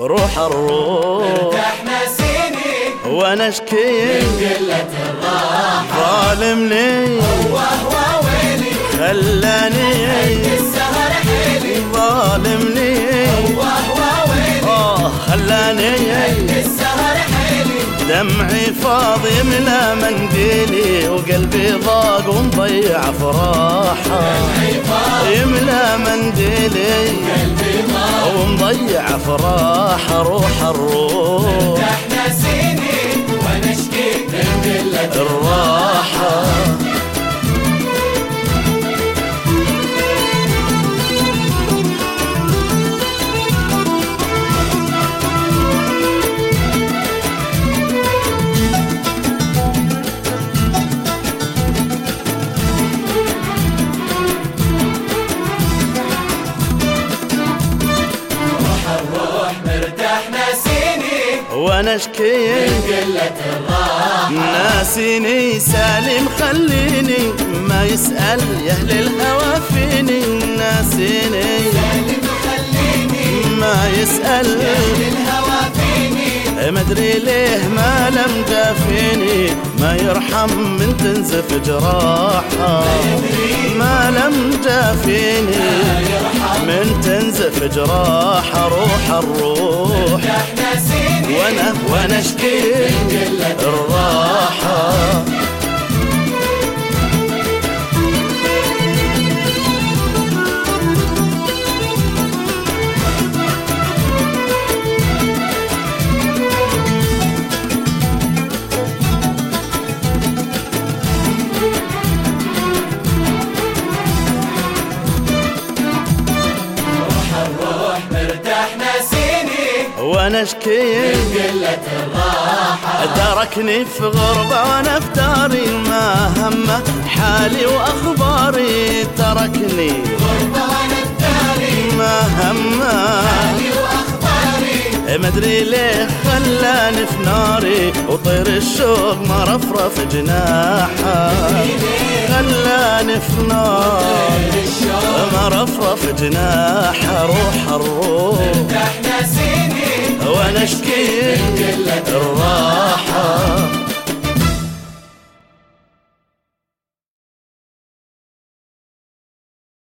روح الروح ارتاح ناسيني وانا اشكي من قلة الراحة ظالمني وهو ويلي خلاني السهر حيلي ظالمني وهو ويلي خلاني السهر حيلي دمعي فاضي يملى منديلي وقلبي ضاق ومضيع فراحة يملى منديلي قلبي ضاق ومضيع فراحة روح الروح ارتاح ناسيني وانا اشكي من قلة الراحة مرتاح ناسيني وانا اشكي من قلة الراحة ناسيني سالم خليني ما يسأل يا اهل الهوى فيني ناسيني سالم خليني ما يسأل الهوى فيني مدري ليه ما لم جافيني ما يرحم من تنزف جراحة ما لم جافيني من تنزف جراحة روح الروح احنا سيني وانا اشكي الراحة وانا اشكي قلة الراحة تركني في غربة وانا في داري ما همه حالي واخباري تركني غربة وانا في داري ما همه حالي واخباري مدري ليه خلاني في ناري وطير الشوق مرفرف جناحه خلاني في نار مرفرف جناحه روح الروح احنا سيني وانا اشكي الراحة